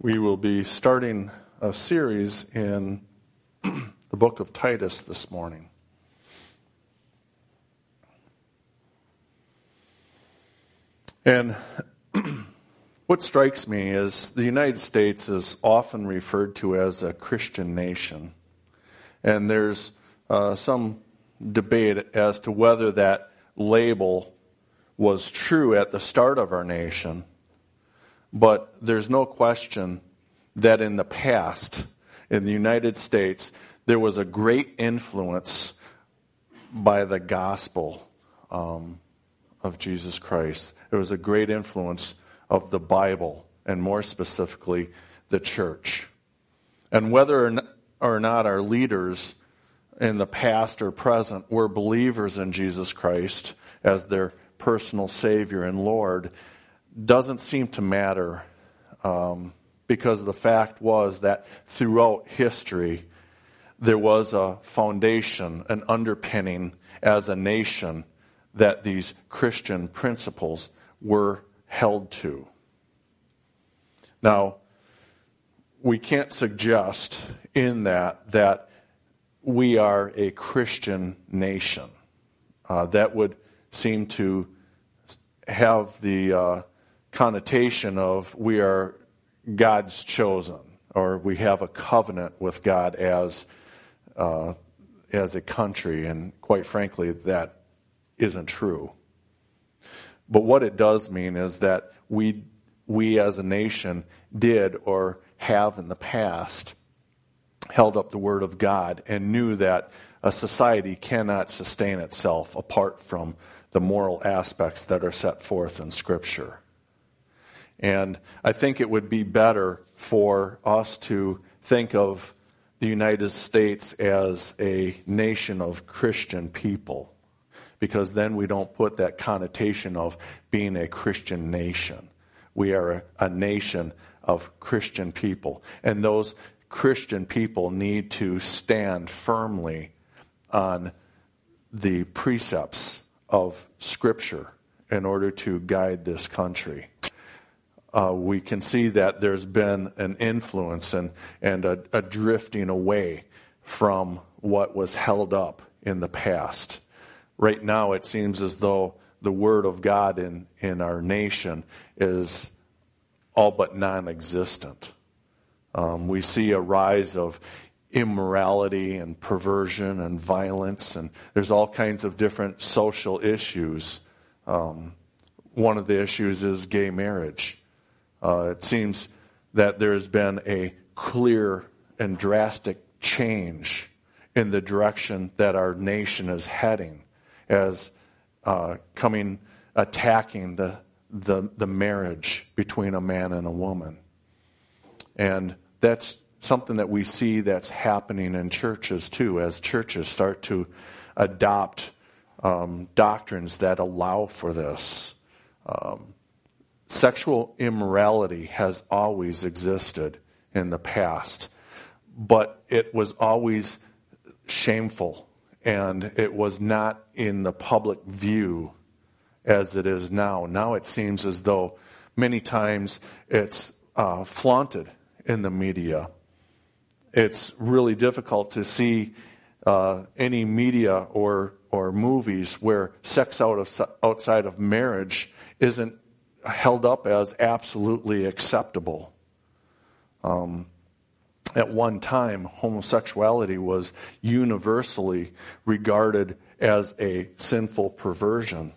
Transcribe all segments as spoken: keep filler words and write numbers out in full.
We will be starting a series in the book of Titus this morning. And what strikes me is the United States is often referred to as a Christian nation. And there's uh, some debate as to whether that label was true at the start of our nation. But there's no question that in the past, in the United States, there was a great influence by the gospel um, of Jesus Christ. There was a great influence of the Bible, and more specifically, the church. And whether or not our leaders in the past or present were believers in Jesus Christ as their personal Savior and Lord doesn't seem to matter, um, because the fact was that throughout history there was a foundation, an underpinning as a nation that these Christian principles were held to. Now, we can't suggest in that that we are a Christian nation. Uh, that would seem to have the uh, connotation of we are God's chosen, or we have a covenant with God as uh, as a country, and quite frankly, that isn't true. But what it does mean is that we we as a nation did or have in the past held up the Word of God and knew that a society cannot sustain itself apart from the moral aspects that are set forth in Scripture. And I think it would be better for us to think of the United States as a nation of Christian people, because then we don't put that connotation of being a Christian nation. We are a, a nation of Christian people, and those Christian people need to stand firmly on the precepts of Scripture in order to guide this country. Uh, we can see that there's been an influence and, and a, a drifting away from what was held up in the past. Right now it seems as though the Word of God in, in our nation is all but non-existent. Um, we see a rise of immorality and perversion and violence, and there's all kinds of different social issues. Um, one of the issues is gay marriage. Uh, it seems that there has been a clear and drastic change in the direction that our nation is heading, as uh, coming attacking the, the the marriage between a man and a woman. And that's something that we see that's happening in churches too, as churches start to adopt um, doctrines that allow for this. Um, sexual immorality has always existed in the past, but it was always shameful, and it was not in the public view as it is now. Now it seems as though many times it's uh, flaunted in the media. It's really difficult to see uh, any media or or movies where sex out of outside of marriage isn't held up as absolutely acceptable. Um, at one time, homosexuality was universally regarded as a sinful perversion.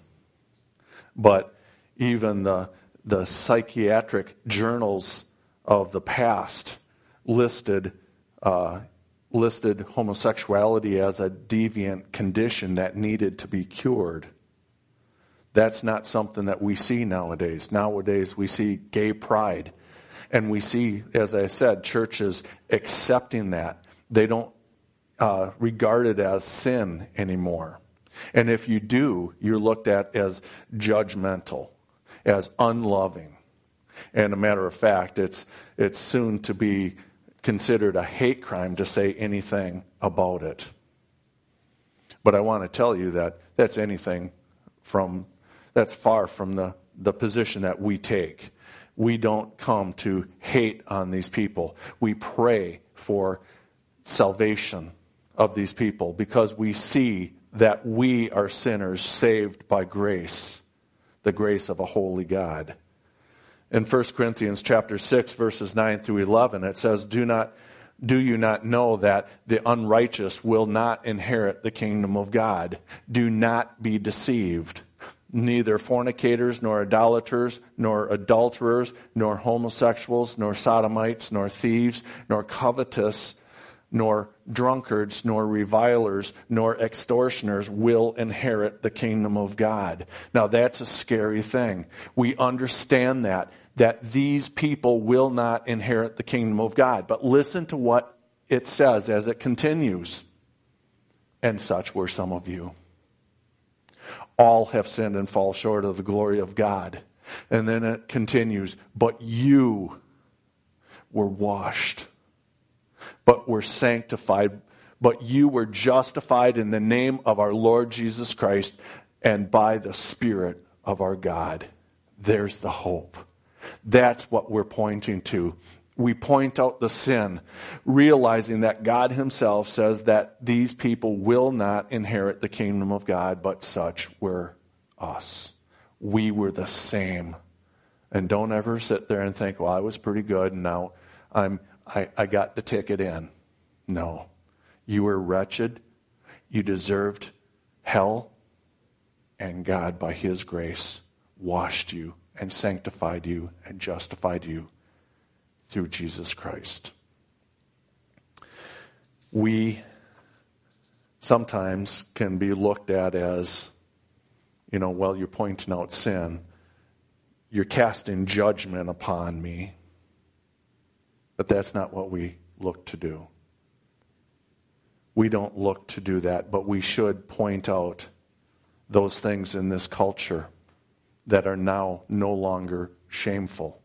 But even the the psychiatric journals of the past listed uh, listed homosexuality as a deviant condition that needed to be cured. That's not something that we see nowadays. Nowadays we see gay pride, and we see, as I said, churches accepting that. They don't uh, regard it as sin anymore. And if you do, you're looked at as judgmental, as unloving. And a matter of fact, it's it's soon to be considered a hate crime to say anything about it. But I want to tell you that that's anything from, that's far from the, the position that we take. we don't come to hate on these people. We pray for salvation of these people because we see that we are sinners saved by grace, the grace of a holy God. In First Corinthians chapter six, verses nine through eleven, it says, Do not, do you not know that the unrighteous will not inherit the kingdom of God? Do not be deceived. Neither fornicators, nor idolaters, nor adulterers, nor homosexuals, nor sodomites, nor thieves, nor covetous, nor drunkards, nor revilers, nor extortioners will inherit the kingdom of God. Now that's a scary thing. We understand that, that these people will not inherit the kingdom of God. But listen to what it says as it continues. And such were some of you. All have sinned and fall short of the glory of God. And then it continues, but you were washed, but were sanctified, but you were justified in the name of our Lord Jesus Christ and by the Spirit of our God. There's the hope. That's what we're pointing to. We point out the sin, realizing that God himself says that these people will not inherit the kingdom of God, but such were us. We were the same. And don't ever sit there and think, well, I was pretty good and now I'm I, I got the ticket in. No. You were wretched. You deserved hell. And God, by his grace, washed you and sanctified you and justified you through Jesus Christ. We sometimes can be looked at as, you know, well, you're pointing out sin. You're casting judgment upon me. But that's not what we look to do. We don't look to do that, but we should point out those things in this culture that are now no longer shameful.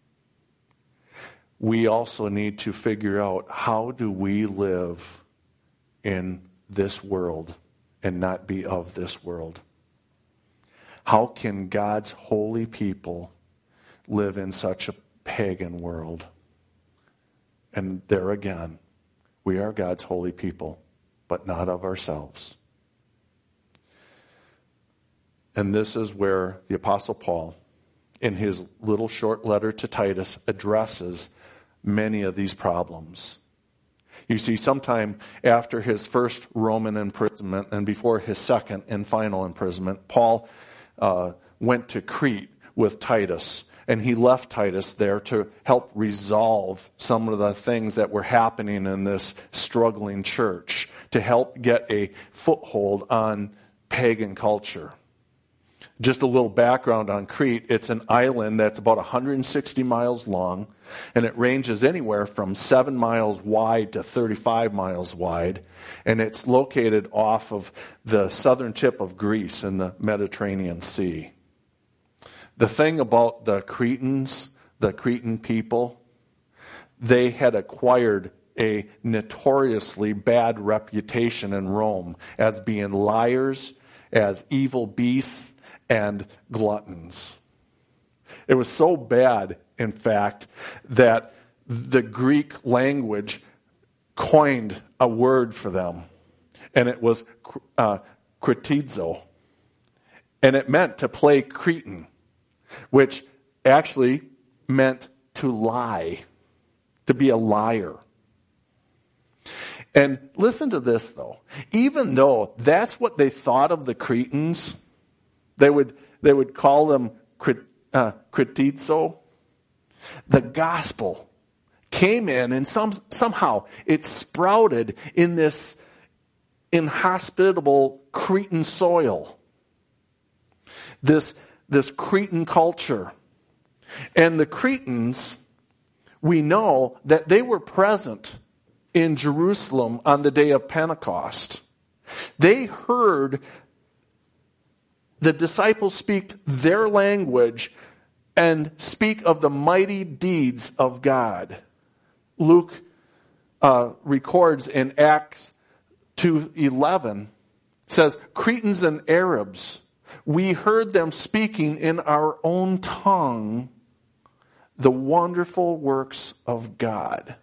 We also need to figure out, how do we live in this world and not be of this world? How can God's holy people live in such a pagan world? And there again, we are God's holy people, but not of ourselves. And this is where the Apostle Paul, in his little short letter to Titus, addresses many of these problems. You see, sometime after his first Roman imprisonment and before his second and final imprisonment, Paul uh, went to Crete with Titus. And he left Titus there to help resolve some of the things that were happening in this struggling church, to help get a foothold on pagan culture. Just a little background on Crete. It's an island that's about one hundred sixty miles long, and it ranges anywhere from seven miles wide to thirty-five miles wide. And it's located off of the southern tip of Greece in the Mediterranean Sea. The thing about the Cretans, the Cretan people, they had acquired a notoriously bad reputation in Rome as being liars, as evil beasts, and gluttons. It was so bad, in fact, that the Greek language coined a word for them, and it was uh, kritizo, and it meant to play Cretan, which actually meant to lie, to be a liar. And listen to this, though. Even though that's what they thought of the Cretans, they would they would call them uh, kritizo. The gospel came in, and some somehow it sprouted in this inhospitable Cretan soil. This This Cretan culture. And the Cretans, we know that they were present in Jerusalem on the day of Pentecost. They heard the disciples speak their language and speak of the mighty deeds of God. Luke uh, records in Acts two eleven, says, Cretans and Arabs, we heard them speaking in our own tongue the wonderful works of God.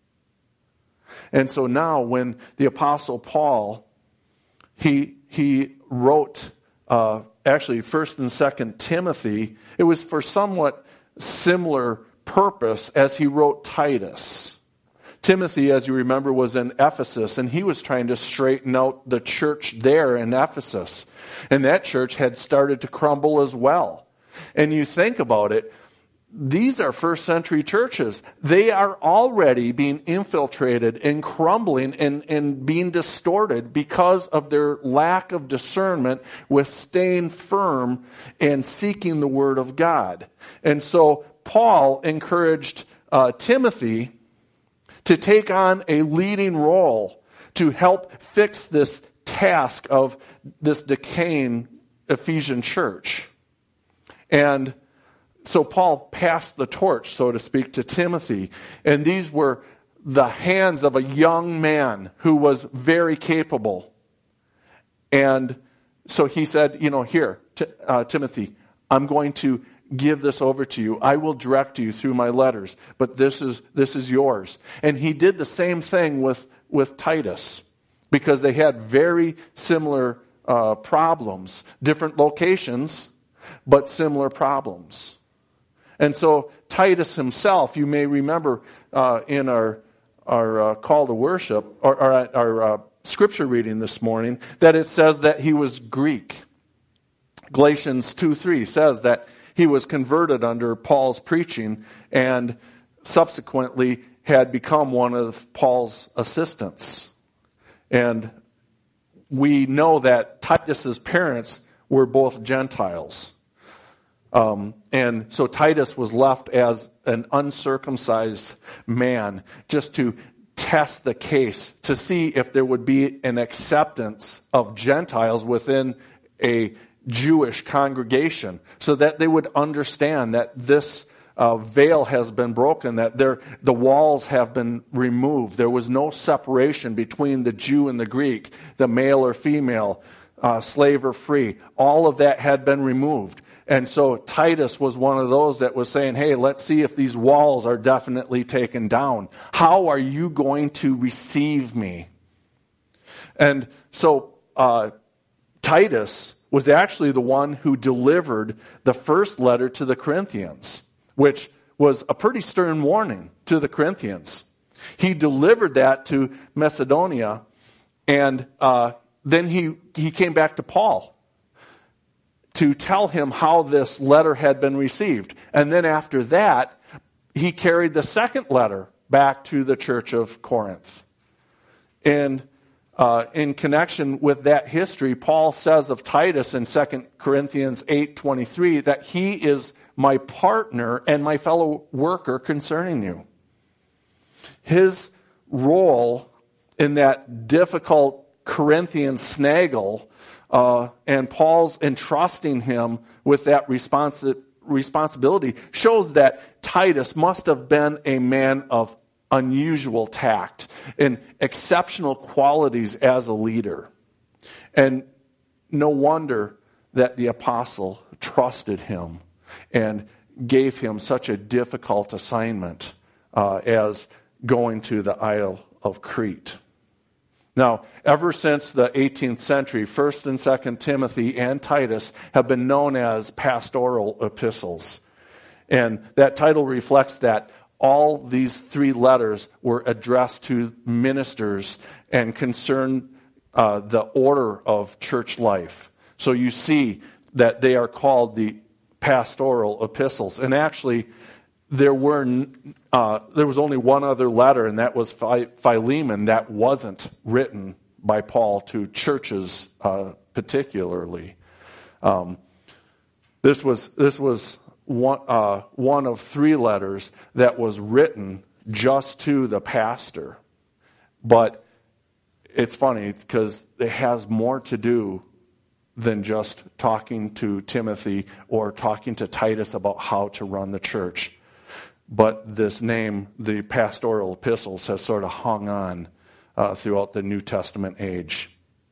And so now when the Apostle Paul, he he wrote uh, actually First and Second Timothy, it was for somewhat similar purpose as he wrote Titus. Timothy, as you remember, was in Ephesus, and he was trying to straighten out the church there in Ephesus. And that church had started to crumble as well. And you think about it, these are first century churches. They are already being infiltrated and crumbling and, and being distorted because of their lack of discernment with staying firm and seeking the Word of God. And so Paul encouraged uh, Timothy to take on a leading role to help fix this task of this decaying Ephesian church. And so Paul passed the torch, so to speak, to Timothy. And these were the hands of a young man who was very capable. And so he said, you know, here, t- uh, Timothy, I'm going to give this over to you. I will direct you through my letters, but this is this is yours. And he did the same thing with, with Titus, because they had very similar uh, problems, different locations, but similar problems. And so Titus himself, you may remember uh, in our our uh, call to worship, or, or our uh, scripture reading this morning, that it says that he was Greek. Galatians two three says that he was converted under Paul's preaching and subsequently had become one of Paul's assistants. And we know that Titus's parents were both Gentiles. Um, and so Titus was left as an uncircumcised man just to test the case, to see if there would be an acceptance of Gentiles within a Jewish congregation, so that they would understand that this uh, veil has been broken, that there, the walls have been removed. There was no separation between the Jew and the Greek, the male or female, uh, slave or free. All of that had been removed. And so Titus was one of those that was saying, hey, let's see if these walls are definitely taken down. How are you going to receive me? And so uh, Titus was actually the one who delivered the first letter to the Corinthians, which was a pretty stern warning to the Corinthians. He delivered that to Macedonia, and uh, then he, he came back to Paul to tell him how this letter had been received. And then after that, he carried the second letter back to the church of Corinth. And Uh, in connection with that history, Paul says of Titus in Second Corinthians eight twenty-three that he is my partner and my fellow worker concerning you. His role in that difficult Corinthian snaggle uh, and Paul's entrusting him with that responsi- responsibility shows that Titus must have been a man of unusual tact and exceptional qualities as a leader. And no wonder that the apostle trusted him and gave him such a difficult assignment uh, as going to the Isle of Crete. Now, ever since the eighteenth century, First and Second Timothy and Titus have been known as pastoral epistles. And that title reflects that all these three letters were addressed to ministers and concerned uh, the order of church life. So you see that they are called the pastoral epistles. And actually, there were uh, there was only one other letter, and that was Philemon, that wasn't written by Paul to churches uh, particularly. Um, this was this was. One, uh, one of three letters that was written just to the pastor. But it's funny because it has more to do than just talking to Timothy or talking to Titus about how to run the church. But this name, the pastoral epistles, has sort of hung on uh, throughout the New Testament age.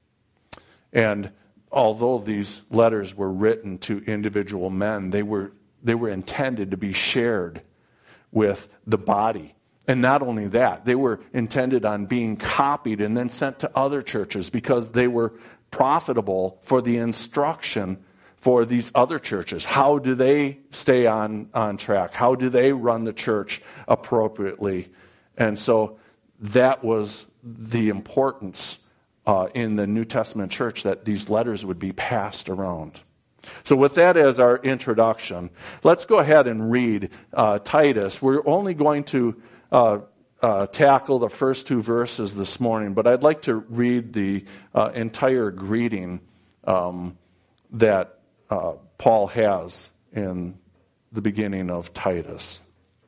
And although these letters were written to individual men, they were They were intended to be shared with the body. And not only that, they were intended on being copied and then sent to other churches because they were profitable for the instruction for these other churches. How do they stay on, on track? How do they run the church appropriately? And so that was the importance uh, in the New Testament church, that these letters would be passed around. So with that as our introduction, let's go ahead and read uh, Titus. We're only going to uh, uh, tackle the first two verses this morning, but I'd like to read the uh, entire greeting um, that uh, Paul has in the beginning of Titus.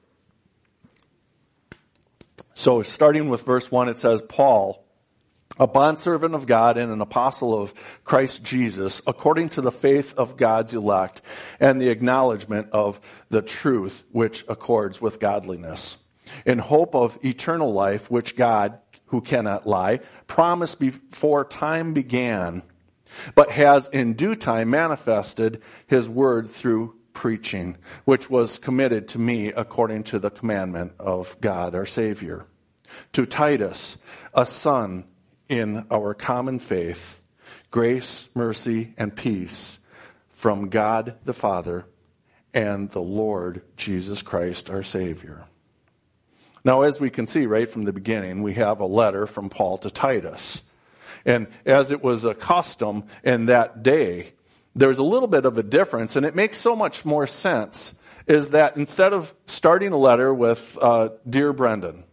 So starting with verse one, it says, Paul, a bondservant of God and an apostle of Christ Jesus, according to the faith of God's elect and the acknowledgement of the truth which accords with godliness, in hope of eternal life, which God, who cannot lie, promised before time began, but has in due time manifested his word through preaching, which was committed to me according to the commandment of God our Savior. To Titus, a son in our common faith, grace, mercy, and peace from God the Father and the Lord Jesus Christ our Savior. Now, as we can see right from the beginning, we have a letter from Paul to Titus. And as it was a custom in that day, there's a little bit of a difference, and it makes so much more sense, is that instead of starting a letter with, uh, Dear Brendan,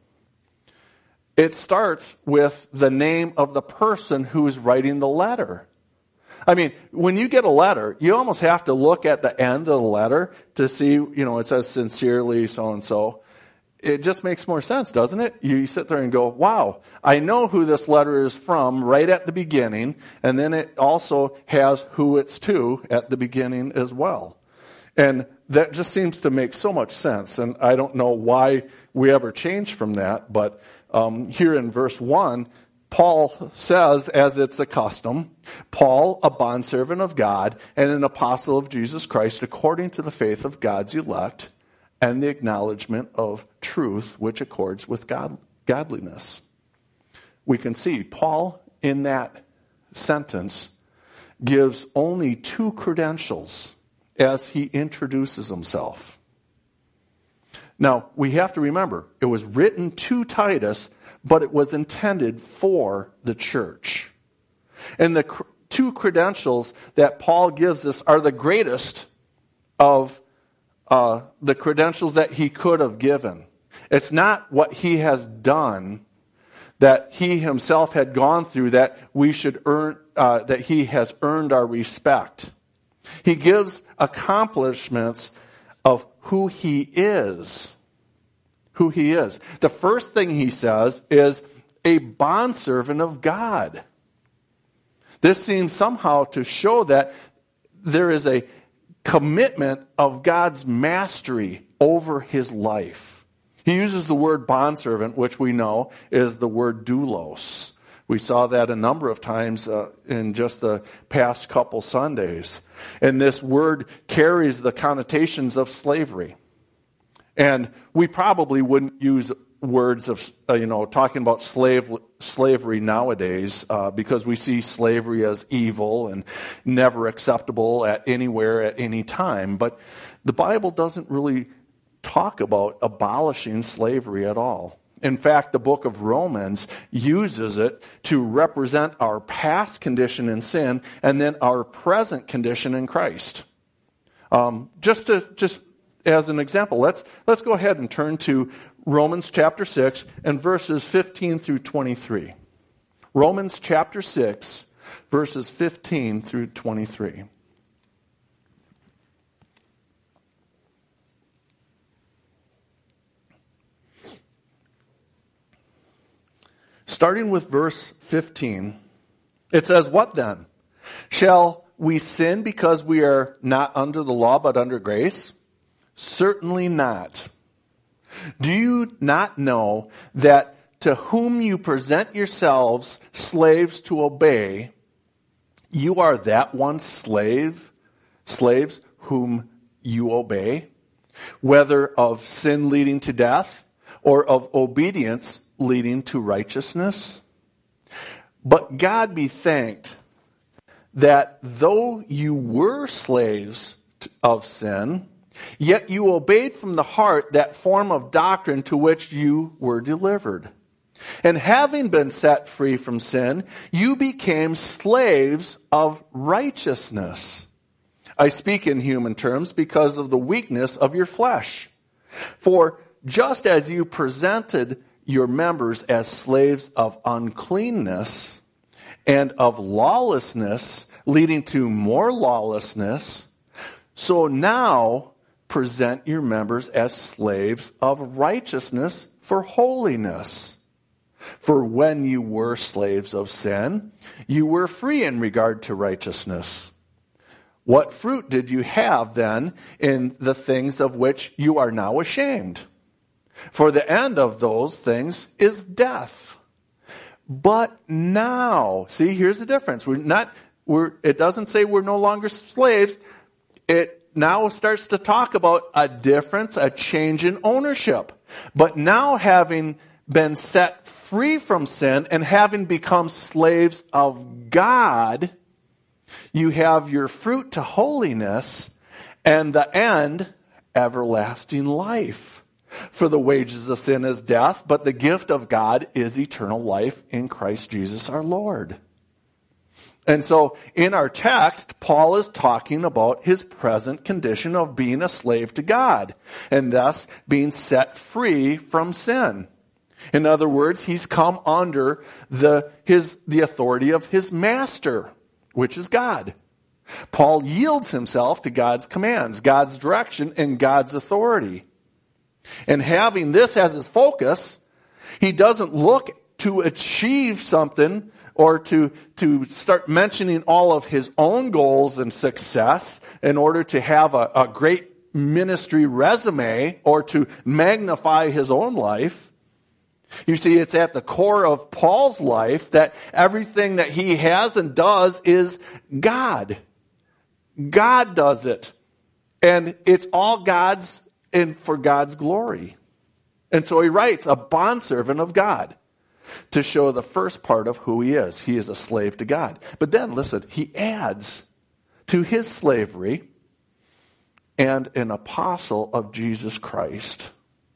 it starts with the name of the person who is writing the letter. I mean, when you get a letter, you almost have to look at the end of the letter to see, you know, it says sincerely so-and-so. It just makes more sense, doesn't it? You sit there and go, wow, I know who this letter is from right at the beginning, and then it also has who it's to at the beginning as well. And that just seems to make so much sense, and I don't know why we ever changed from that, but um, here in verse one, Paul says, as it's a custom, Paul, a bondservant of God and an apostle of Jesus Christ, according to the faith of God's elect, and the acknowledgement of truth which accords with God, godliness. We can see Paul in that sentence gives only two credentials as he introduces himself. Now, we have to remember, it was written to Titus, but it was intended for the church. And the cr- two credentials that Paul gives us are the greatest of Uh, the credentials that he could have given. It's not what he has done that he himself had gone through that we should earn, uh, that he has earned our respect. He gives accomplishments of who he is. Who he is. The first thing he says is a bondservant of God. This seems somehow to show that there is a commitment of God's mastery over his life. He uses the word bondservant, which we know is the word doulos. We saw that a number of times uh, in just the past couple Sundays. And this word carries the connotations of slavery. And we probably wouldn't use words of, uh, you know, talking about slave slavery nowadays uh, because we see slavery as evil and never acceptable at anywhere at any time. But the Bible doesn't really talk about abolishing slavery at all. In fact, the book of Romans uses it to represent our past condition in sin and then our present condition in Christ. Um, just to just as an example, let's let's go ahead and turn to Romans chapter six and verses fifteen through twenty-three. Romans chapter six, verses fifteen through twenty-three. Starting with verse fifteen, it says, "What then? Shall we sin because we are not under the law but under grace? Certainly not. Do you not know that to whom you present yourselves slaves to obey, you are that one slave, slaves whom you obey, whether of sin leading to death or of obedience leading to righteousness. But God be thanked that though you were slaves of sin, yet you obeyed from the heart that form of doctrine to which you were delivered. And having been set free from sin, you became slaves of righteousness. I speak in human terms because of the weakness of your flesh. For just as you presented your members as slaves of uncleanness and of lawlessness, leading to more lawlessness, so now present your members as slaves of righteousness for holiness. For when you were slaves of sin, you were free in regard to righteousness. What fruit did you have then in the things of which you are now ashamed? For the end of those things is death. But now, see, here's the difference. We're not, we're, it doesn't say we're no longer slaves. It now starts to talk about a difference, a change in ownership. But now having been set free from sin and having become slaves of God, you have your fruit to holiness and the end, everlasting life. For the wages of sin is death, but the gift of God is eternal life in Christ Jesus our Lord. And so in our text, Paul is talking about his present condition of being a slave to God and thus being set free from sin. In other words, he's come under the, his, the authority of his master, which is God. Paul yields himself to God's commands, God's direction, and God's authority. And having this as his focus, he doesn't look to achieve something or to, to start mentioning all of his own goals and success in order to have a, a great ministry resume or to magnify his own life. You see, it's at the core of Paul's life that everything that he has and does is God. God does it. And it's all God's and for God's glory. And so he writes, a bondservant of God, to show the first part of who he is. He is a slave to God. But then, listen, he adds to his slavery and an apostle of Jesus Christ.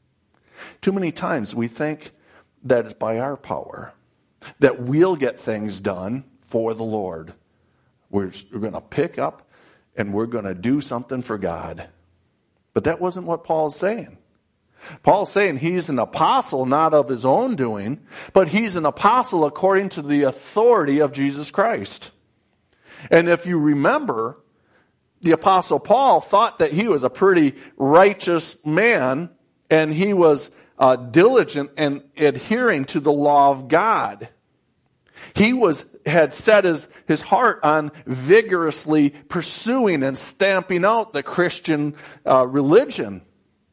Too many times we think that it's by our power, that we'll get things done for the Lord. We're, we're going to pick up and we're going to do something for God. But that wasn't what Paul's saying. Paul's saying he's an apostle not of his own doing, but he's an apostle according to the authority of Jesus Christ. And if you remember, the apostle Paul thought that he was a pretty righteous man and he was uh, diligent in adhering to the law of God. He was had set his, his heart on vigorously pursuing and stamping out the Christian uh, religion.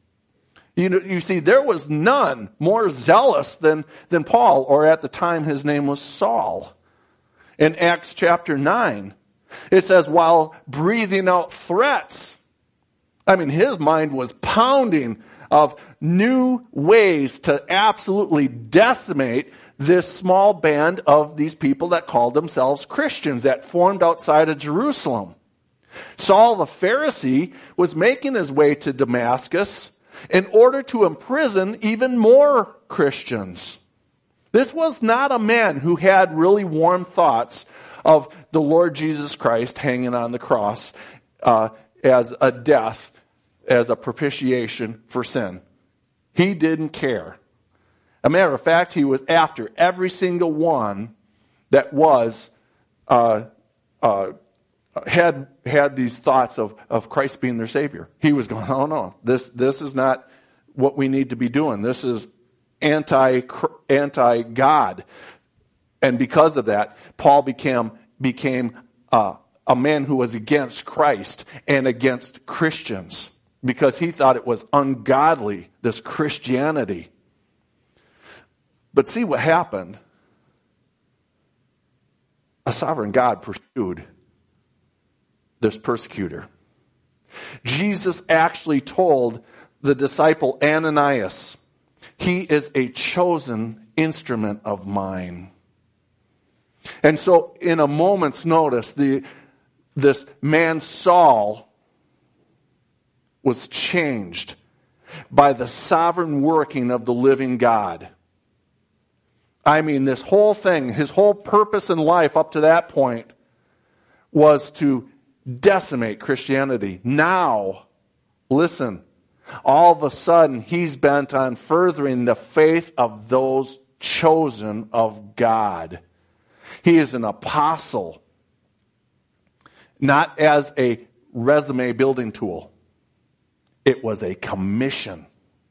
You know, you see, there was none more zealous than, than Paul, or at the time his name was Saul. In Acts chapter nine, it says, while breathing out threats, I mean, his mind was pounding of new ways to absolutely decimate this small band of these people that called themselves Christians that formed outside of Jerusalem. Saul the Pharisee was making his way to Damascus in order to imprison even more Christians. This was not a man who had really warm thoughts of the Lord Jesus Christ hanging on the cross uh, as a death, as a propitiation for sin. He didn't care. A matter of fact, he was after every single one that was uh, uh, had had these thoughts of, of Christ being their Savior. He was going, oh no, this this is not what we need to be doing. This is anti anti God, and because of that, Paul became became uh, a man who was against Christ and against Christians because he thought it was ungodly, this Christianity. But see what happened. A sovereign God pursued this persecutor. Jesus actually told the disciple Ananias, he is a chosen instrument of mine. And so in a moment's notice, the, this man Saul was changed by the sovereign working of the living God. I mean, this whole thing, his whole purpose in life up to that point was to decimate Christianity. Now, listen, all of a sudden he's bent on furthering the faith of those chosen of God. He is an apostle, not as a resume building tool. It was a commission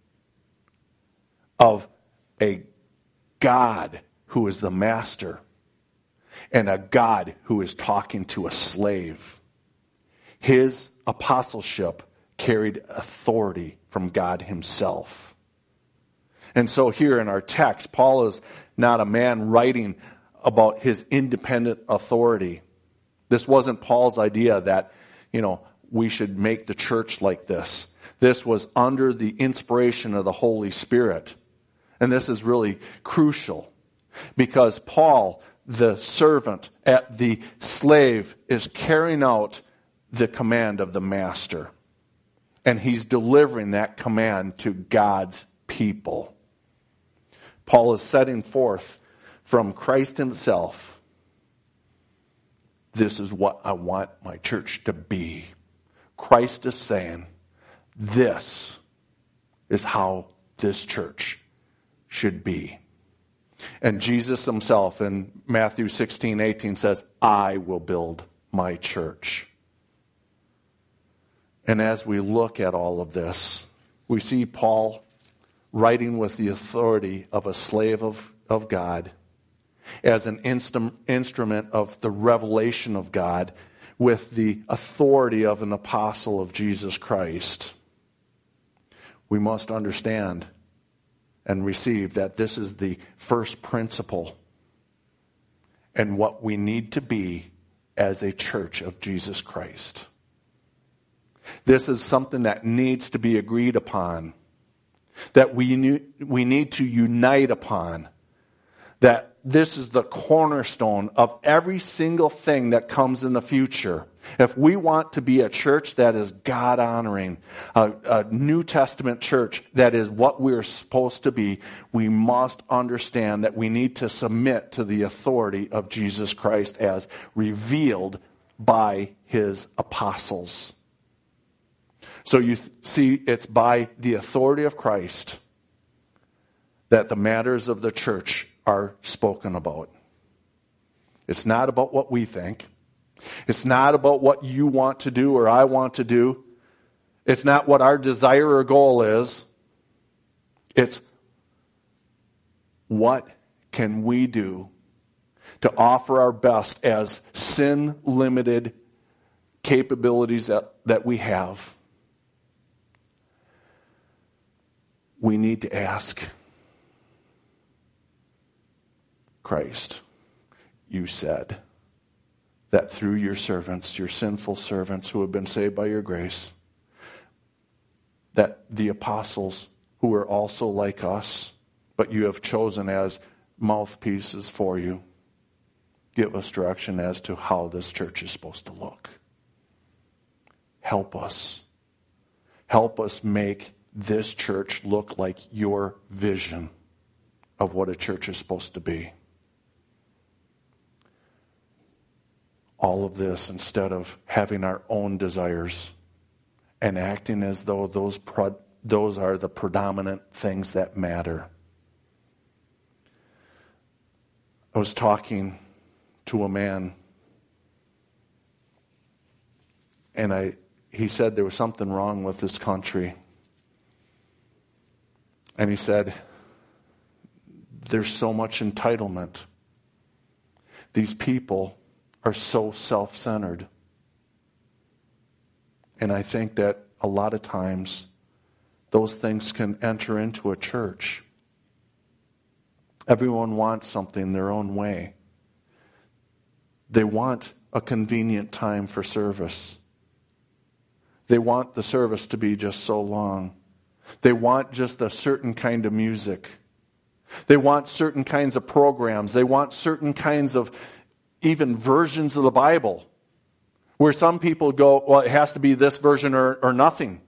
of a God who is the master and a God who is talking to a slave. His apostleship carried authority from God himself. And so here in our text, Paul is not a man writing about his independent authority. This wasn't Paul's idea that, you know, we should make the church like this. This was under the inspiration of the Holy Spirit. And this is really crucial because Paul, the servant at the slave, is carrying out the command of the master. And he's delivering that command to God's people. Paul is setting forth from Christ himself, this is what I want my church to be. Christ is saying, this is how this church should be. And Jesus himself in Matthew sixteen eighteen says, I will build my church. And as we look at all of this, we see Paul writing with the authority of a slave of, of God, as an inst- instrument of the revelation of God, with the authority of an apostle of Jesus Christ. We must understand and receive that this is the first principle and what we need to be as a church of Jesus Christ. This is something that needs to be agreed upon, that we need, we need to unite upon, that this is the cornerstone of every single thing that comes in the future. If we want to be a church that is God-honoring, a, a New Testament church that is what we're supposed to be, we must understand that we need to submit to the authority of Jesus Christ as revealed by his apostles. So you th- see, it's by the authority of Christ that the matters of the church are spoken about. It's not about what we think. It's not about what you want to do or I want to do. It's not what our desire or goal is. It's what can we do to offer our best as sin-limited capabilities that, that we have. We need to ask Christ, you said that through your servants, your sinful servants who have been saved by your grace, that the apostles who are also like us, but you have chosen as mouthpieces for you, give us direction as to how this church is supposed to look. Help us. Help us make this church look like your vision of what a church is supposed to be. All of this instead of having our own desires and acting as though those pro- those are the predominant things that matter. I was talking to a man, and I he said there was something wrong with this country. And he said, there's so much entitlement. These people are so self-centered. And I think that a lot of times those things can enter into a church. Everyone wants something their own way. They want a convenient time for service. They want the service to be just so long. They want just a certain kind of music. They want certain kinds of programs. They want certain kinds of even versions of the Bible, where some people go, well, it has to be this version or, or nothing.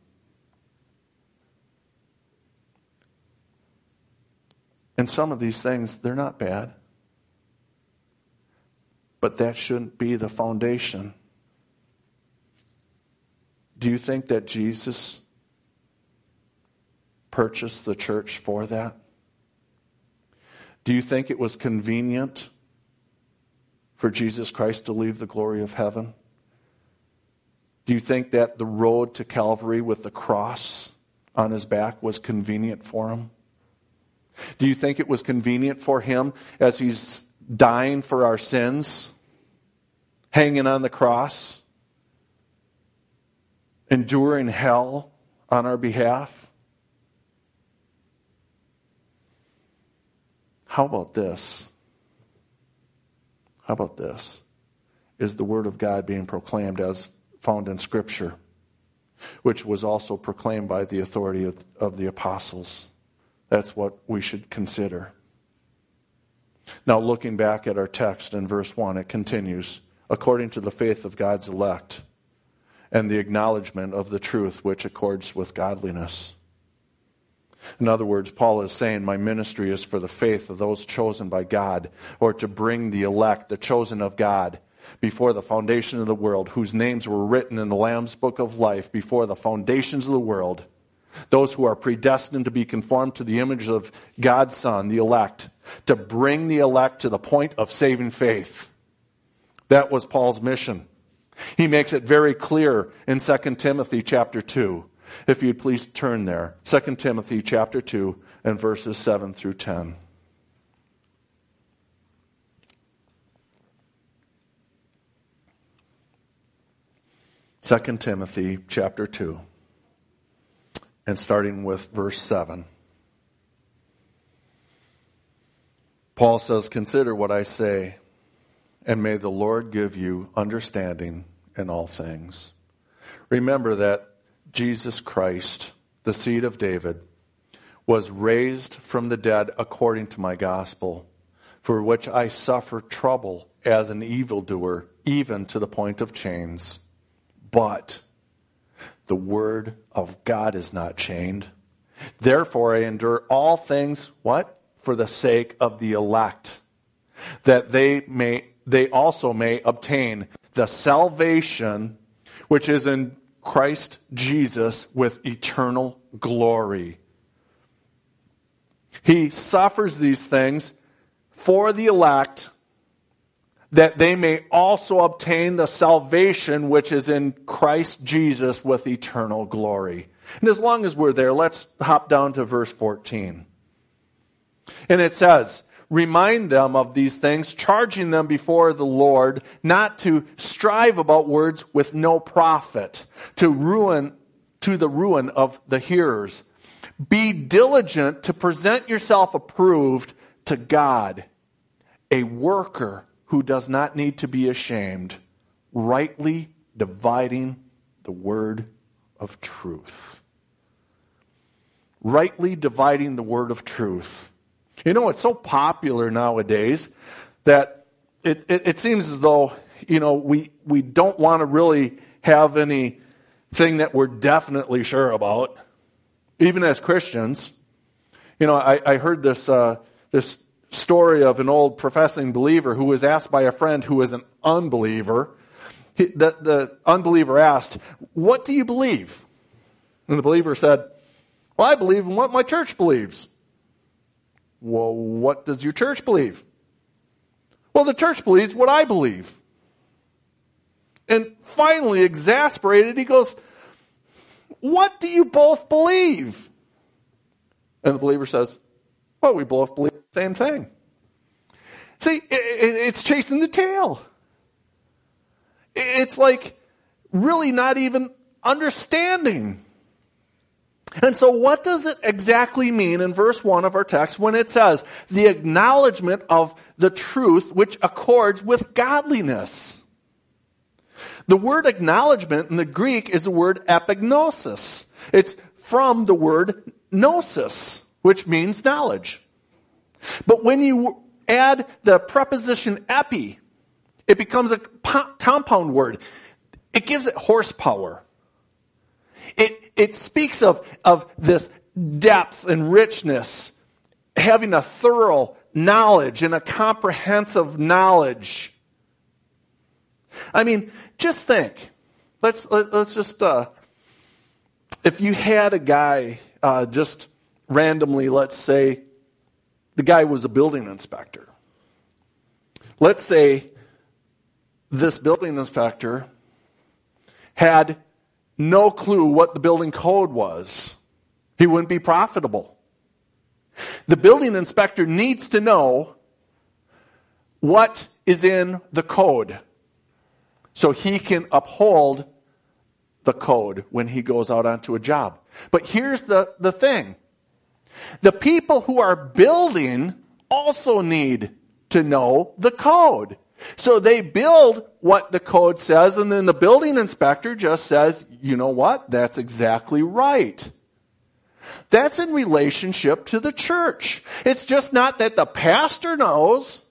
And some of these things, they're not bad. But that shouldn't be the foundation. Do you think that Jesus purchased the church for that? Do you think it was convenient for Jesus Christ to leave the glory of heaven? Do you think that the road to Calvary with the cross on his back was convenient for him? Do you think it was convenient for him as he's dying for our sins, hanging on the cross, enduring hell on our behalf? How about this? How about this? Is the Word of God being proclaimed as found in Scripture, which was also proclaimed by the authority of, of the apostles? That's what we should consider. Now, looking back at our text in verse one, it continues, according to the faith of God's elect and the acknowledgement of the truth which accords with godliness. In other words, Paul is saying, my ministry is for the faith of those chosen by God, or to bring the elect, the chosen of God, before the foundation of the world, whose names were written in the Lamb's book of life before the foundations of the world. Those who are predestined to be conformed to the image of God's Son, the elect, to bring the elect to the point of saving faith. That was Paul's mission. He makes it very clear in Second Timothy chapter two. If you'd please turn there. Second Timothy chapter two and verses seven through ten. Second Timothy chapter two. And starting with verse seven. Paul says, consider what I say, and may the Lord give you understanding in all things. Remember that Jesus Christ, the seed of David, was raised from the dead according to my gospel, for which I suffer trouble as an evildoer, even to the point of chains. But the word of God is not chained. Therefore I endure all things, what? For the sake of the elect, that they may they also may obtain the salvation which is in Christ Jesus with eternal glory. He suffers these things for the elect, that they may also obtain the salvation which is in Christ Jesus with eternal glory. And as long as we're there, let's hop down to verse fourteen. And it says, remind them of these things, charging them before the Lord not to strive about words with no profit, to ruin, to the ruin of the hearers. Be diligent to present yourself approved to God, a worker who does not need to be ashamed, rightly dividing the word of truth. Rightly dividing the word of truth. You know, it's so popular nowadays that it, it, it seems as though, you know, we, we don't want to really have anything that we're definitely sure about, even as Christians. You know, I, I heard this uh, this story of an old professing believer who was asked by a friend who was an unbeliever. He, the, the unbeliever asked, what do you believe? And the believer said, well, I believe in what my church believes. Well, what does your church believe? Well, the church believes what I believe. And finally, exasperated, he goes, what do you both believe? And the believer says, well, we both believe the same thing. See, it, it, it's chasing the tail. It's like really not even understanding. And so what does it exactly mean in verse one of our text when it says, the acknowledgement of the truth which accords with godliness? The word acknowledgement in the Greek is the word epignosis. It's from the word gnosis, which means knowledge. But when you add the preposition epi, it becomes a po- compound word. It gives it horsepower. It, it speaks of, of this depth and richness, having a thorough knowledge and a comprehensive knowledge. I mean, just think. Let's let, let's just uh, if you had a guy uh, just randomly, let's say the guy was a building inspector. Let's say this building inspector had no clue what the building code was. He wouldn't be profitable. The building inspector needs to know what is in the code so he can uphold the code when he goes out onto a job. But here's the, the thing. The people who are building also need to know the code. So they build what the code says, and then the building inspector just says, you know what? That's exactly right. That's in relationship to the church. It's just not that the pastor knows.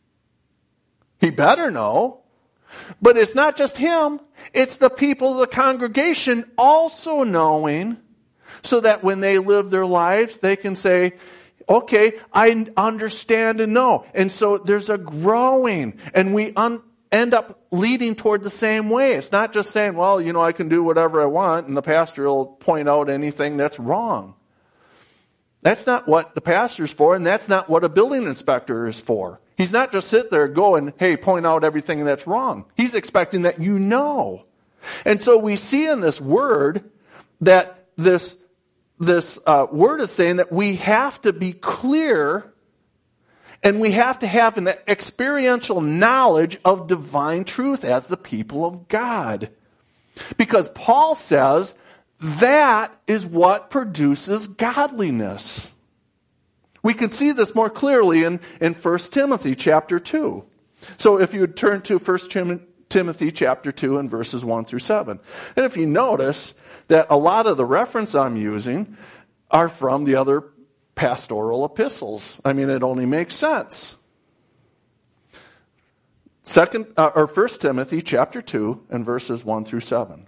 He better know. But it's not just him. It's the people of the congregation also knowing, so that when they live their lives, they can say, okay, I understand and know. And so there's a growing, and we un- end up leading toward the same way. It's not just saying, well, you know, I can do whatever I want, and the pastor will point out anything that's wrong. That's not what the pastor's for, and that's not what a building inspector is for. He's not just sit there going, hey, point out everything that's wrong. He's expecting that you know. And so we see in this word that this This uh, word is saying that we have to be clear, and we have to have an experiential knowledge of divine truth as the people of God. Because Paul says that is what produces godliness. We can see this more clearly in, in First Timothy chapter two. So if you would turn to First Timothy chapter two and verses one through seven. And if you notice that a lot of the reference I'm using are from the other pastoral epistles. I mean, it only makes sense. Second, uh, or First Timothy chapter two and verses one through seven.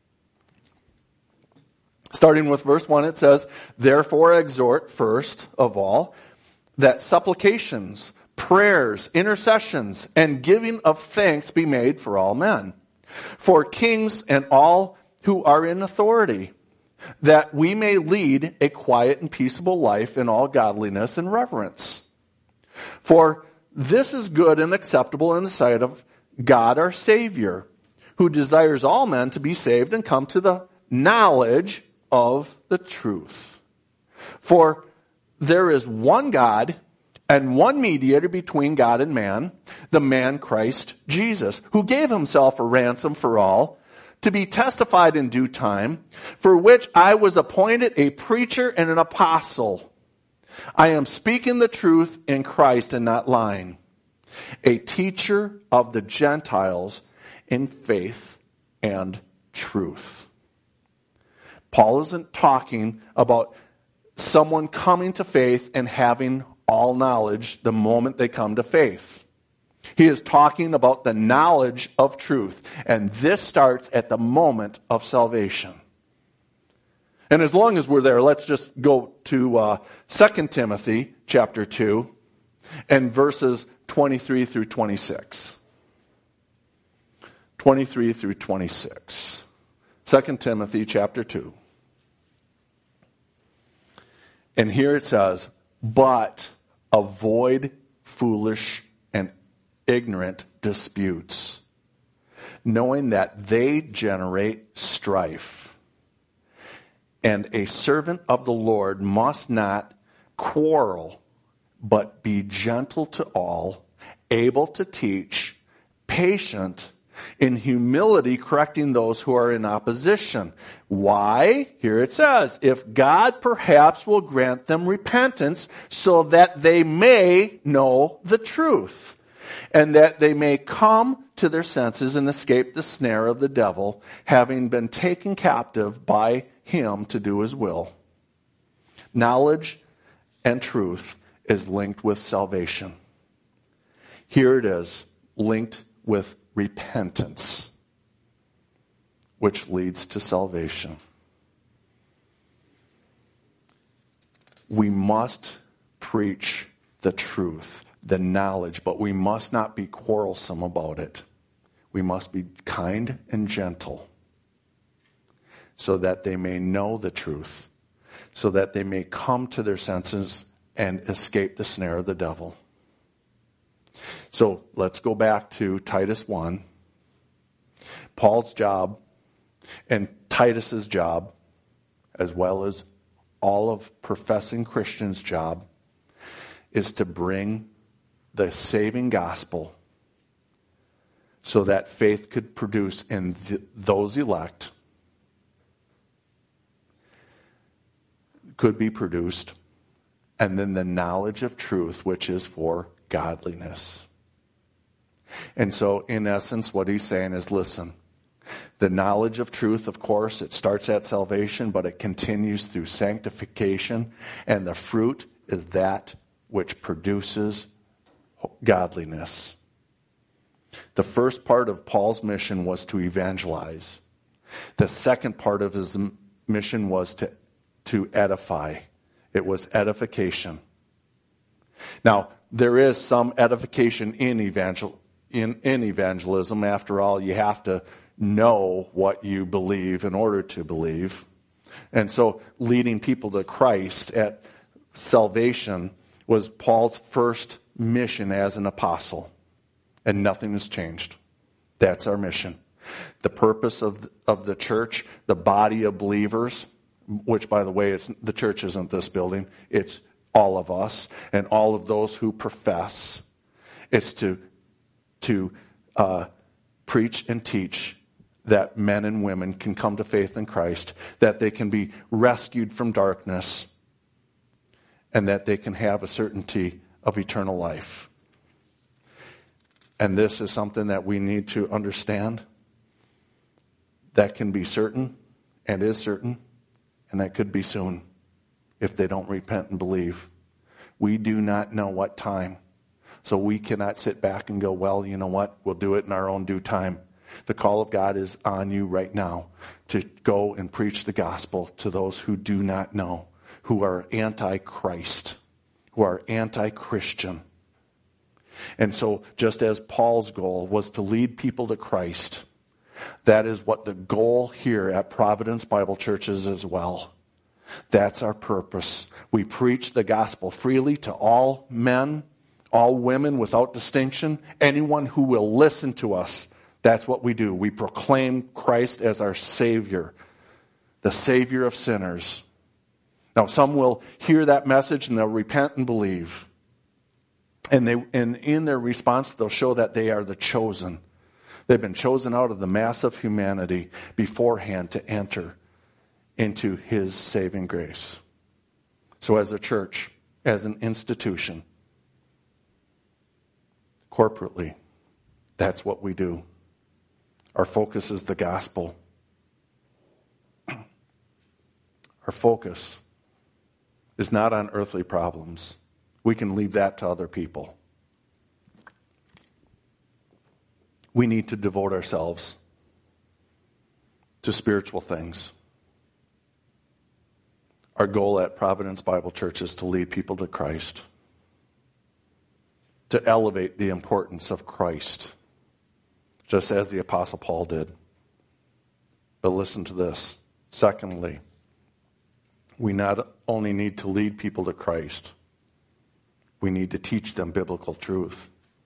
Starting with verse one, it says, therefore exhort first of all that supplications, prayers, intercessions, and giving of thanks be made for all men, for kings and all who are in authority, that we may lead a quiet and peaceable life in all godliness and reverence. For this is good and acceptable in the sight of God our Savior, who desires all men to be saved and come to the knowledge of the truth. For there is one God and one mediator between God and man, the man Christ Jesus, who gave himself a ransom for all, to be testified in due time, for which I was appointed a preacher and an apostle. I am speaking the truth in Christ and not lying, a teacher of the Gentiles in faith and truth. Paul isn't talking about someone coming to faith and having all knowledge the moment they come to faith. He is talking about the knowledge of truth. And this starts at the moment of salvation. And as long as we're there, let's just go to uh, Second Timothy chapter two and verses twenty-three through twenty-six. twenty-three through twenty-six. Second Timothy chapter two. And here it says, but avoid foolish and ignorant disputes, knowing that they generate strife. And a servant of the Lord must not quarrel, but be gentle to all, able to teach, patient, in humility correcting those who are in opposition. Why? Here it says, if God perhaps will grant them repentance so that they may know the truth and that they may come to their senses and escape the snare of the devil, having been taken captive by him to do his will. Knowledge and truth is linked with salvation. Here it is, linked with repentance, which leads to salvation. We must preach the truth, the knowledge, but we must not be quarrelsome about it. We must be kind and gentle so that they may know the truth, so that they may come to their senses and escape the snare of the devil. So let's go back to Titus one. Paul's job and Titus's job, as well as all of professing Christians' job, is to bring the saving gospel so that faith could produce in th- those elect, could be produced, and then the knowledge of truth, which is for godliness. And so, in essence, what he's saying is, listen, the knowledge of truth, of course, it starts at salvation, but it continues through sanctification, and the fruit is that which produces godliness. The first part of Paul's mission was to evangelize. The second part of his mission was to, to edify. It was edification. Now, there is some edification in evangel in, in evangelism. After all, you have to know what you believe in order to believe. And so leading people to Christ at salvation was Paul's first mission as an apostle. And nothing has changed. That's our mission. The purpose of the, of the church, the body of believers, which, by the way, it's, the church isn't this building. It's all of us and all of those who profess. It's to, to uh, preach and teach that men and women can come to faith in Christ, that they can be rescued from darkness, and that they can have a certainty of eternal life. And this is something that we need to understand that can be certain and is certain, and that could be soon if they don't repent and believe. We do not know what time, so we cannot sit back and go, well, you know what, we'll do it in our own due time. The call of God is on you right now to go and preach the gospel to those who do not know, who are anti-Christ, who are anti-Christian. And so just as Paul's goal was to lead people to Christ, that is what the goal here at Providence Bible Church is as well. That's our purpose. We preach the gospel freely to all men, all women without distinction, anyone who will listen to us. That's what we do. We proclaim Christ as our Savior, the Savior of sinners. Now, some will hear that message and they'll repent and believe. And they, and in their response, they'll show that they are the chosen. They've been chosen out of the mass of humanity beforehand to enter into His saving grace. So as a church, as an institution, corporately, that's what we do. Our focus is the gospel. Our focus is not on earthly problems. We can leave that to other people. We need to devote ourselves to spiritual things. Our goal at Providence Bible Church is to lead people to Christ, to elevate the importance of Christ, just as the Apostle Paul did. But listen to this. Secondly, we not only need to lead people to Christ, we need to teach them biblical truth.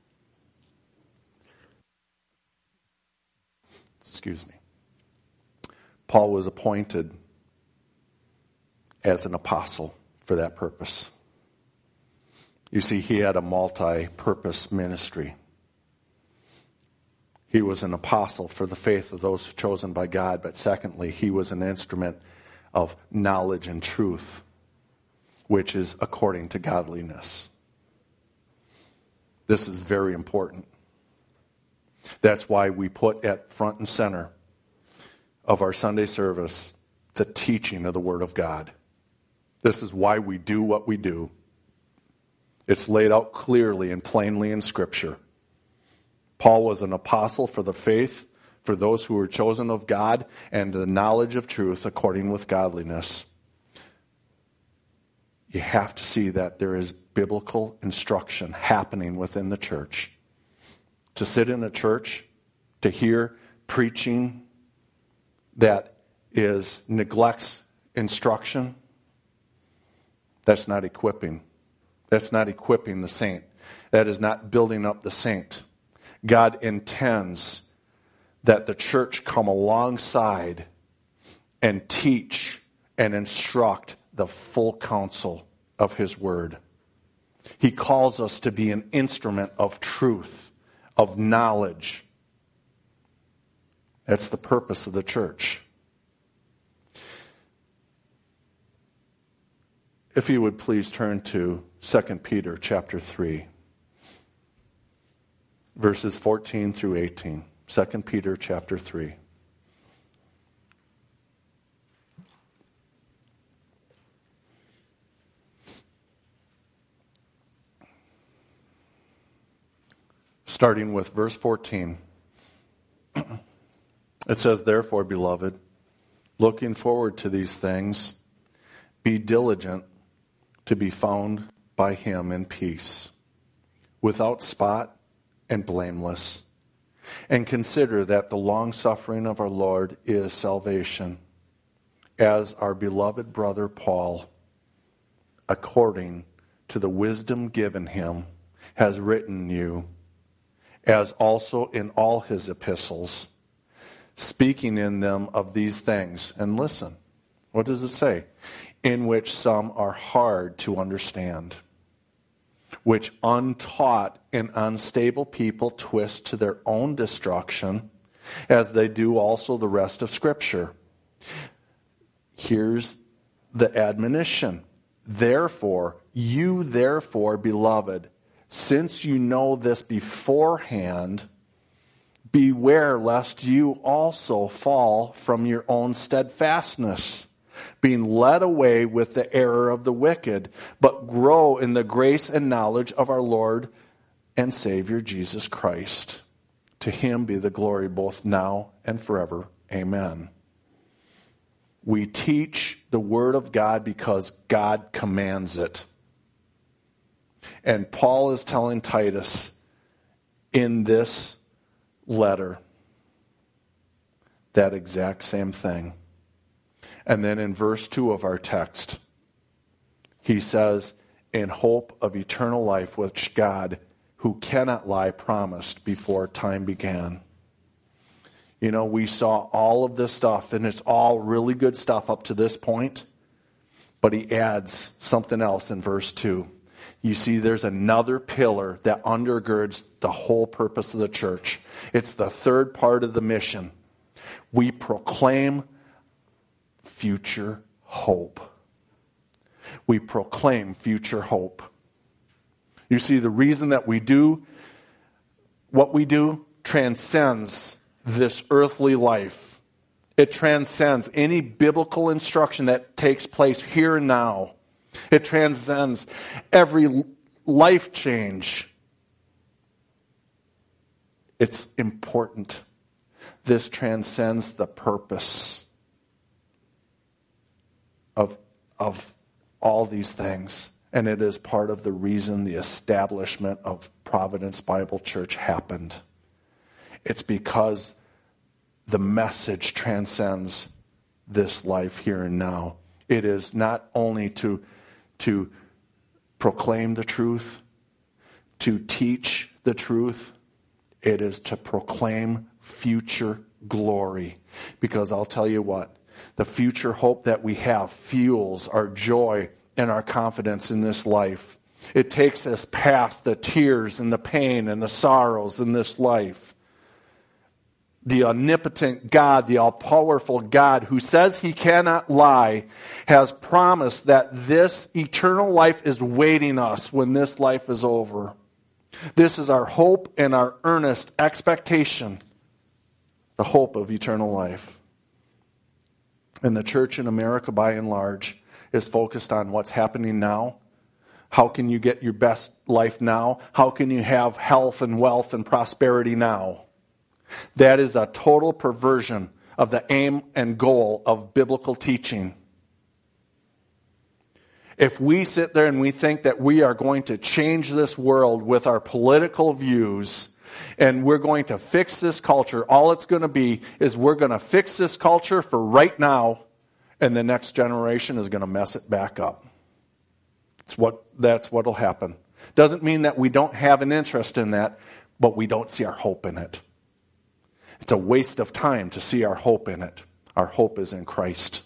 Excuse me. Paul was appointed as an apostle for that purpose. You see, he had a multi-purpose ministry. He was an apostle for the faith of those chosen by God, but secondly, he was an instrument of knowledge and truth, which is according to godliness. This is very important. That's why we put at front and center of our Sunday service the teaching of the Word of God. This is why we do what we do. It's laid out clearly and plainly in Scripture. Paul was an apostle for the faith, for those who were chosen of God, and the knowledge of truth according with godliness. You have to see that there is biblical instruction happening within the church. To sit in a church, to hear preaching that is neglects instruction, that's not equipping. That's not equipping the saint. That is not building up the saint. God intends that the church come alongside and teach and instruct the full counsel of His Word. He calls us to be an instrument of truth, of knowledge. That's the purpose of the church. If you would please turn to Second Peter chapter three, verses fourteen through eighteen. Second Peter chapter three. Starting with verse fourteen. It says, "Therefore, beloved, looking forward to these things, be diligent to be found by Him in peace, without spot and blameless. And consider that the long-suffering of our Lord is salvation, as our beloved brother Paul, according to the wisdom given him, has written you, as also in all his epistles, speaking in them of these things." And listen, what does it say? "In which some are hard to understand, which untaught and unstable people twist to their own destruction, as they do also the rest of Scripture." Here's the admonition. "Therefore, you therefore, beloved, since you know this beforehand, beware lest you also fall from your own steadfastness, being led away with the error of the wicked, but grow in the grace and knowledge of our Lord and Savior Jesus Christ. To Him be the glory both now and forever. Amen." We teach the Word of God because God commands it. And Paul is telling Titus in this letter that exact same thing. And then in verse two of our text, he says, "In hope of eternal life, which God, who cannot lie, promised before time began." You know, we saw all of this stuff, and it's all really good stuff up to this point. But he adds something else in verse two. You see, there's another pillar that undergirds the whole purpose of the church. It's the third part of the mission. We proclaim future hope. We proclaim future hope. You see, the reason that we do what we do transcends this earthly life. It transcends any biblical instruction that takes place here and now. It transcends every life change. It's important. This transcends the purpose of, of all these things. And it is part of the reason the establishment of Providence Bible Church happened. It's because the message transcends this life here and now. It is not only to, to proclaim the truth, to teach the truth, it is to proclaim future glory. Because I'll tell you what, the future hope that we have fuels our joy and our confidence in this life. It takes us past the tears and the pain and the sorrows in this life. The omnipotent God, the all-powerful God, who says He cannot lie, has promised that this eternal life is waiting us when this life is over. This is our hope and our earnest expectation, the hope of eternal life. And the church in America, by and large, is focused on what's happening now. How can you get your best life now? How can you have health and wealth and prosperity now? That is a total perversion of the aim and goal of biblical teaching. If we sit there and we think that we are going to change this world with our political views and we're going to fix this culture, all it's going to be is we're going to fix this culture for right now, and the next generation is going to mess it back up. It's what, that's what will happen. Doesn't mean that we don't have an interest in that, but we don't see our hope in it. It's a waste of time to see our hope in it. Our hope is in Christ.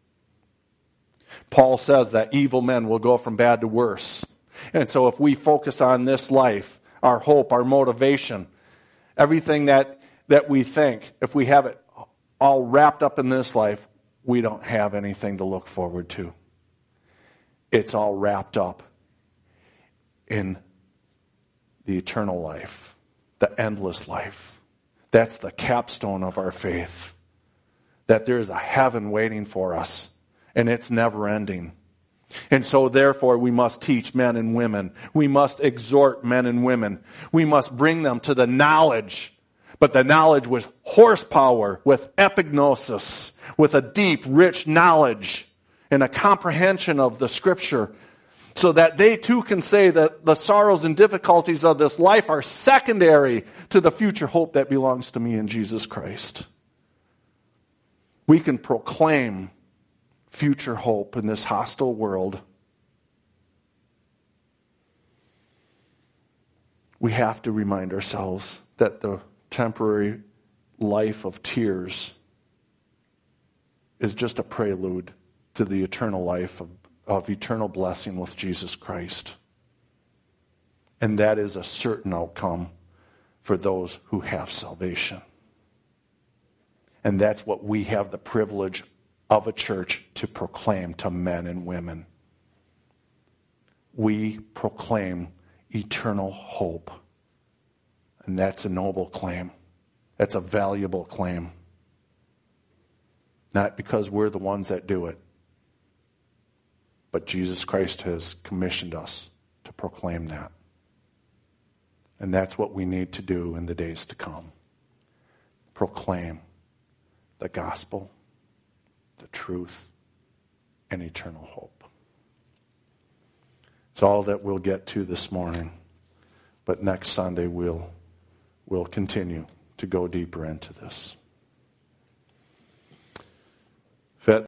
Paul says that evil men will go from bad to worse. And so if we focus on this life, our hope, our motivation, everything that, that we think, if we have it all wrapped up in this life, we don't have anything to look forward to. It's all wrapped up in the eternal life, the endless life. That's the capstone of our faith. That there is a heaven waiting for us, and it's never ending. And so therefore we must teach men and women. We must exhort men and women. We must bring them to the knowledge, but the knowledge with horsepower, with epignosis, with a deep, rich knowledge and a comprehension of the Scripture, so that they too can say that the sorrows and difficulties of this life are secondary to the future hope that belongs to me in Jesus Christ. We can proclaim future hope in this hostile world. We have to remind ourselves that the temporary life of tears is just a prelude to the eternal life of, of eternal blessing with Jesus Christ. And that is a certain outcome for those who have salvation. And that's what we have the privilege of a church to proclaim to men and women. We proclaim eternal hope. And that's a noble claim. That's a valuable claim. Not because we're the ones that do it, but Jesus Christ has commissioned us to proclaim that. And that's what we need to do in the days to come. Proclaim the gospel, the truth, and eternal hope. It's all that we'll get to this morning. But next Sunday we'll, we'll continue to go deeper into this.